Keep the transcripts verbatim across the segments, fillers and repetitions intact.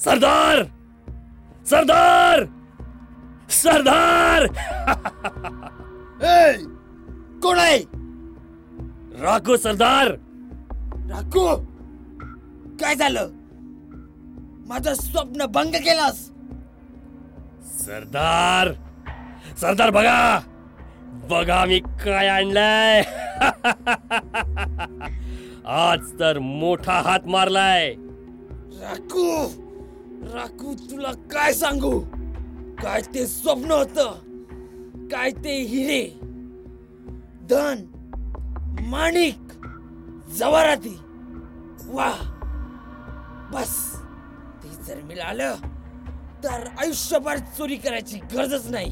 सरदार सरदार सरदार ए, कोण आहे? राखो सरदार. राखू, काय झालं? माझं स्वप्न भंग केलास. सरदार सरदार बघा बघा मी काय आणलंय. आज तर मोठा हात मारलाय. राखू राखू तुला काय सांगू? काय ते स्वप्न होतं, काय ते हिरे, धन, माणिक, जवाराती, वा बस ते जर मिळालं तर आयुष्यभर चोरी करायची गरजच नाही.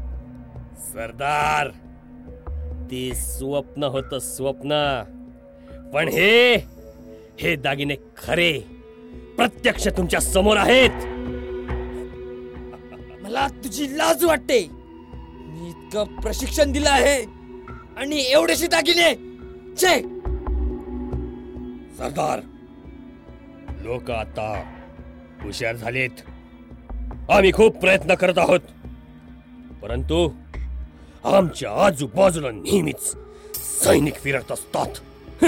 सरदार ते स्वप्न होतं स्वप्न, पण हे हे दागिने खरे प्रत्यक्ष तुमच्या समोर आहेत. मला तुझी लाज वाटते. मी इतकं प्रशिक्षण दिलं आहे आणि एवढेसे दागिने. छे सरदार, लोक आता हुशार झालेत. आम्ही खूप प्रयत्न करत आहोत, परंतु आमच्या आजूबाजूला नेहमीच सैनिक फिरत असतात.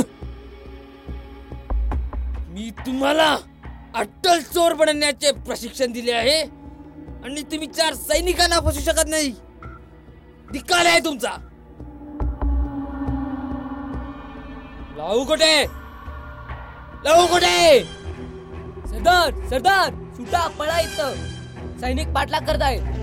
मी तुम्हाला अट्टल चोर बनण्याचे प्रशिक्षण दिले आहे आणि तुम्ही चार सैनिकांना फसू शकत नाही. धिक्कार आहे तुमचा. लावू कुठे लावू कुठे? सरदार सरदार सुटा पळा इथं, सैनिक पाठलाग करतायत.